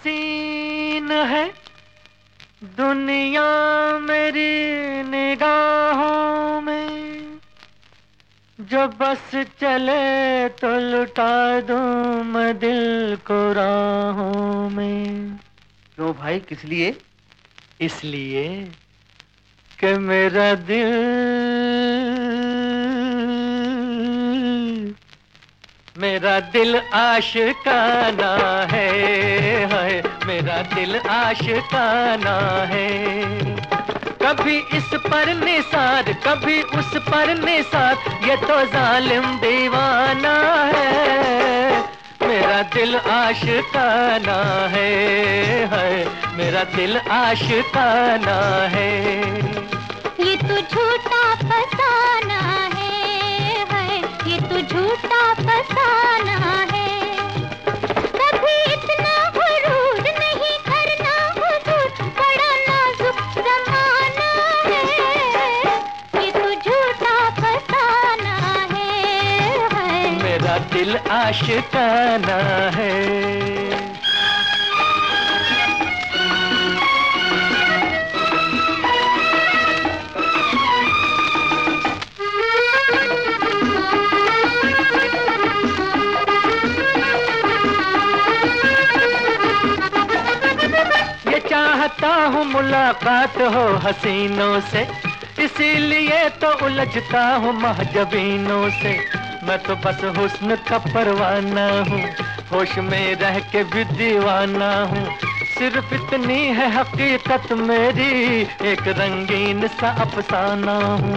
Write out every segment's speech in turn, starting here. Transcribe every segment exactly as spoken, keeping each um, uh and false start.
हसीन है दुनिया मेरी निगाहों में, जो बस चले तो लुटा दूं मैं दिल को राहों में। क्यों भाई, किस लिए? इसलिए कि मेरा दिल मेरा दिल आशिकाना है, है मेरा दिल आशिकाना है। कभी इस पर निसार कभी उस पर निसार, ये तो जालिम दीवाना है। मेरा दिल आशिकाना है, है मेरा दिल आशिकाना है। ये तो झूठा फसाना है, है ये तो झूठा फसाना है। कभी इतना गुरूर नहीं करना हुजूर, बड़ा नाजुक ज़माना है। ये तो झूठा फसाना है, है मेरा दिल आशिकाना है। चाहता हूँ मुलाकात हो हसीनों से, इसीलिए तो उलझता हूँ महजबीनों से। मैं तो बस हुस्न का परवाना हूँ, होश में रह के भी दीवाना हूँ। सिर्फ इतनी है हकीकत मेरी, एक रंगीन सा अफसाना हूँ।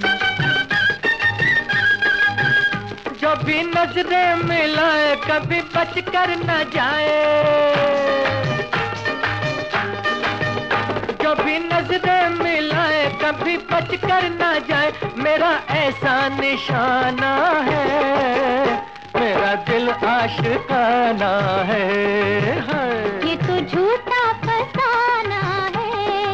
जो भी नजरें मिलाए कभी बच कर न जाए, जो भी नजरें मिलाए कभी बच कर न जाए, मेरा ऐसा निशाना है। मेरा दिल आशिकाना है, है ये तो झूठा फसाना है।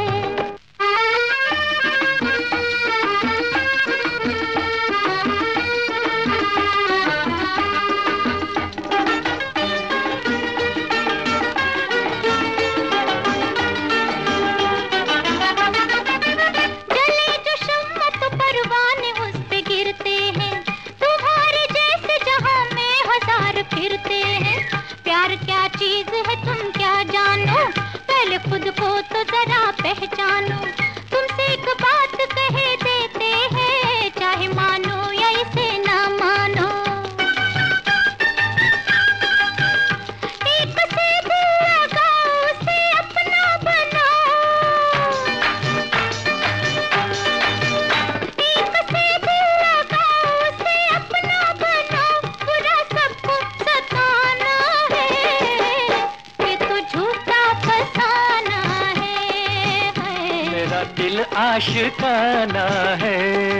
खुद को तो जरा पहचानो, तुमसे एक बात कह देते हैं, चाहे मानो या इसे ना मानो। एक से दिल लगाओ, उसे अपना बनाओ। एक से दिल लगाओ, उसे अपना बनाओ। बुरा सबको सताना है, ये तो झूठा फसाना है। मेरा दिल आशिकाना है।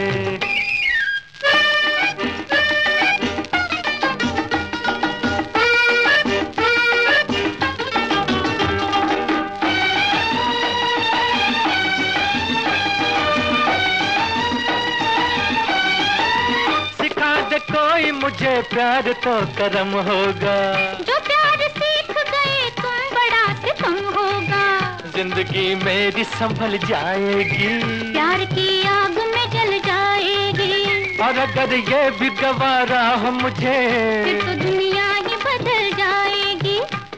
सिखा दे कोई मुझे प्यार तो करम होगा, जो प्यार सीख गए तुम बड़ा सितम होगा। जिंदगी मेरी संभल जाएगी, प्यार की आग में जल जाएगी। और अगर ये भी गवारा हो मुझे, फिर तो दुनिया ही बदल जाएगी।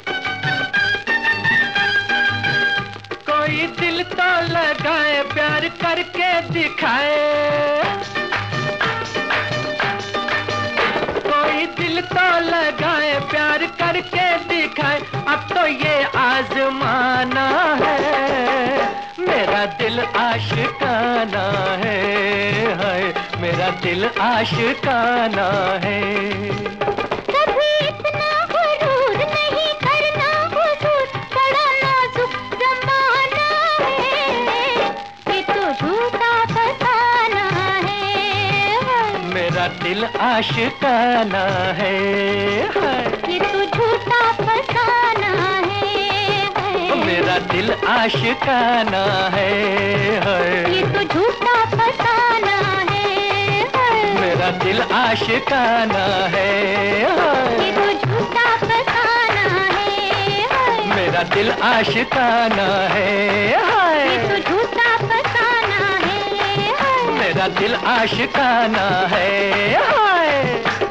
कोई दिल तो लगाए, प्यार करके दिखाए। कोई दिल तो लगाए, प्यार करके दिखाए। अब तो ये आजमाना है, मेरा दिल आशिकाना है, है मेरा दिल आशिकाना है। कभी इतना गुरूर नहीं करना हुजूर, बड़ा नाजुक ज़माना है। ये तो झूठा फसाना है, मेरा दिल आशिकाना है, है ये तो झूठा फसाना है। मेरा दिल आशिकाना है, है ये तो झूठा फसाना है। मेरा दिल आशिकाना है, ये तो झूठा फसाना है। मेरा मेरा दिल आशिकाना है, हाय। ये तो झूठा फसाना है, हाय। मेरा दिल आशिकाना है, हाय।